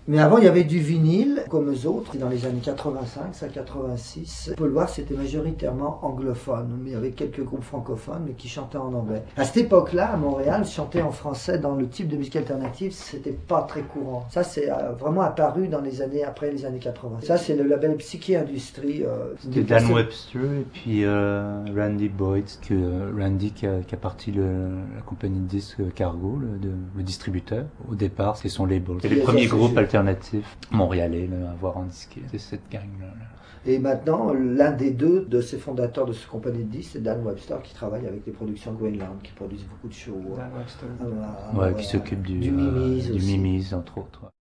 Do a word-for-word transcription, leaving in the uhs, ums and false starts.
Mais avant, il y avait du vinyle, comme eux autres, dans les années quatre-vingt-cinq à quatre-vingt-six. On peut le voir, c'était majoritairement anglophone, mais il y avait quelques groupes francophones, mais qui chantaient en anglais. À cette époque-là, à Montréal, chanter en français dans le type de musique alternative, c'était pas très courant. Ça, c'est euh, vraiment apparu dans les années après les années quatre-vingts. Ça, c'est le label Psyché Industrie. Euh, C'était Dan Webster et puis euh, Randy Boyd, que euh, Randy qui a, qui a parti le, la compagnie de disques Cargo, le, de, le distributeur. Au départ, c'est son label. C'est les premiers groupes alternatifs montréalais là, à avoir en disque. C'est cette gang-là. Là. Et maintenant, l'un des deux de ces fondateurs de cette compagnie de disques, c'est Dan Webster, qui travaille avec les productions Greenland, qui produisent beaucoup de shows. Dan Webster. Euh, ouais, euh, qui s'occupe du, du Mimi's, euh, du Mimi's, entre autres.